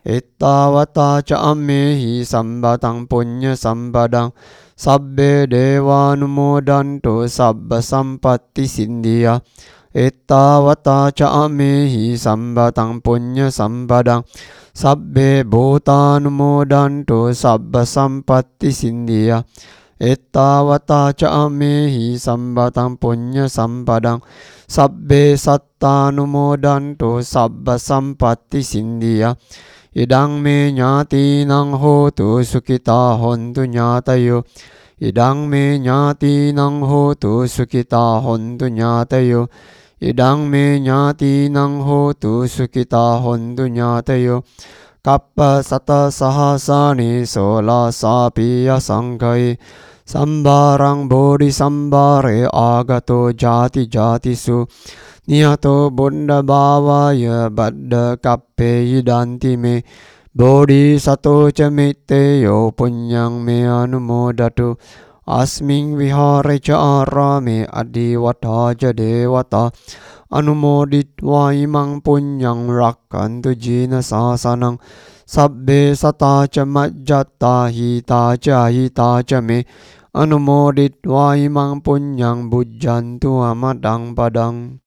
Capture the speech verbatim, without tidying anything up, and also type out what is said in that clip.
Ittavata ca ammehi sambatang punya sampadang sabbe devanumodanto sabba sampatti sindiya. Ittavata ca ammehi sambatang punya sampadang sabbe bhotanumodanto sabba sampatti sindiya. Ittavata ca ammehi sambatang punya sampadang sabbe sattanumodanto sabba sampatti sindiya. Idang me nyati nang hotu sukita hontu nyatayo. Idang me nyati nang hotu sukita hontu nyatayo. Idang me nyati nang hotu sukita hontu nyatayo. Kappa sata sahasani sola sapiya sangkai. Sambarang bodhi sambare agato jati jati su. Niyato bunda bhavaya baddha kappe yidanti me. Bodhi sato ca mette yo punyang me anumodatu. Asming vihare ca arame adiwata ja dewata. Anumoditva imang punyang rakkantu jina sasanang. Sabbe sata ca majjata hita ca hita ca me. Anumoditva imang punyang bujjantu amadang padang.